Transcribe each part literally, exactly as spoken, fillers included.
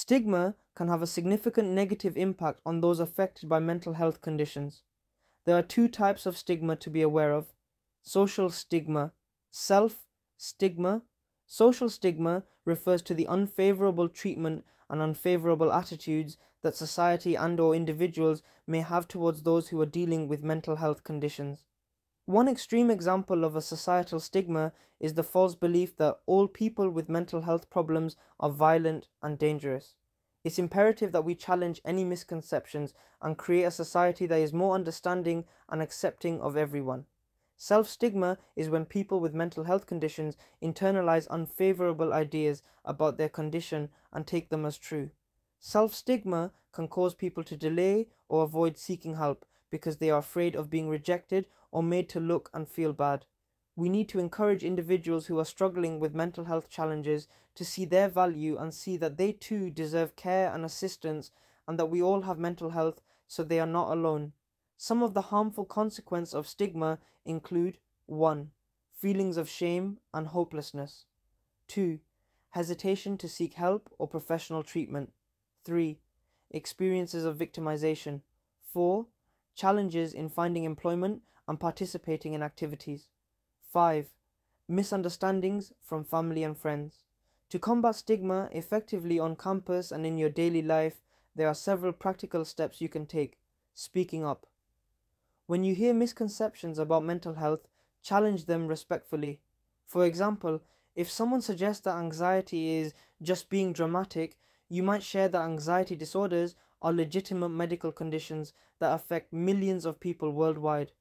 Stigma can have a significant negative impact on those affected by mental health conditions. There are two types of stigma to be aware of: social stigma, self-stigma. Social stigma refers to the unfavorable treatment and unfavorable attitudes that society and or individuals may have towards those who are dealing with mental health conditions. One extreme example of a societal stigma is the false belief that all people with mental health problems are violent and dangerous. It's imperative that we challenge any misconceptions and create a society that is more understanding and accepting of everyone. Self-stigma is when people with mental health conditions internalize unfavorable ideas about their condition and take them as true. Self-stigma can cause people to delay or avoid seeking help because they are afraid of being rejected or made to look and feel bad. We need to encourage individuals who are struggling with mental health challenges to see their value and see that they too deserve care and assistance, and that we all have mental health, so they are not alone. Some of the harmful consequences of stigma include: one. Feelings of shame and hopelessness. two. Hesitation to seek help or professional treatment. three. Experiences of victimization. four. Challenges in finding employment and participating in activities. five. Misunderstandings from family and friends. To combat stigma effectively on campus and in your daily life, there are several practical steps you can take. Speaking up. When you hear misconceptions about mental health, challenge them respectfully. For example, if someone suggests that anxiety is just being dramatic, you might share that anxiety disorders are legitimate medical conditions that affect millions of people worldwide.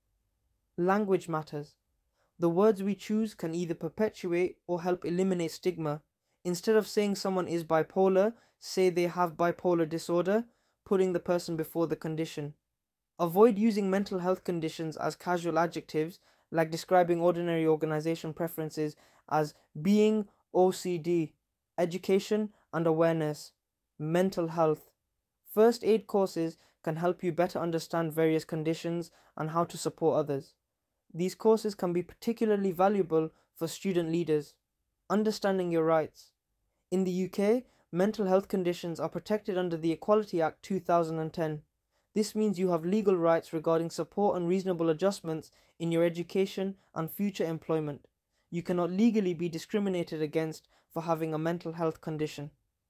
Language matters. The words we choose can either perpetuate or help eliminate stigma. Instead of saying someone is bipolar, say they have bipolar disorder, putting the person before the condition. Avoid using mental health conditions as casual adjectives, like describing ordinary organization preferences as being O C D, education and awareness, mental health. First aid courses can help you better understand various conditions and how to support others. These courses can be particularly valuable for student leaders. Understanding your rights. In the U K, mental health conditions are protected under the Equality Act two thousand ten. This means you have legal rights regarding support and reasonable adjustments in your education and future employment. You cannot legally be discriminated against for having a mental health condition.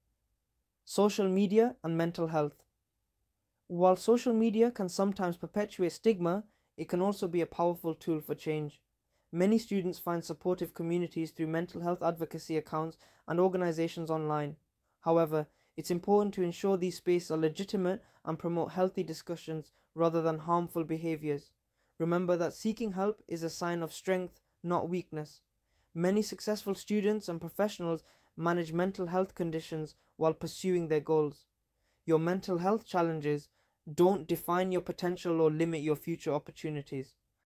Social media and mental health. While social media can sometimes perpetuate stigma, it can also be a powerful tool for change. Many students find supportive communities through mental health advocacy accounts and organizations online. However, it's important to ensure these spaces are legitimate and promote healthy discussions rather than harmful behaviors. Remember that seeking help is a sign of strength, not weakness. Many successful students and professionals manage mental health conditions while pursuing their goals. Your mental health challenges don't define your potential or limit your future opportunities.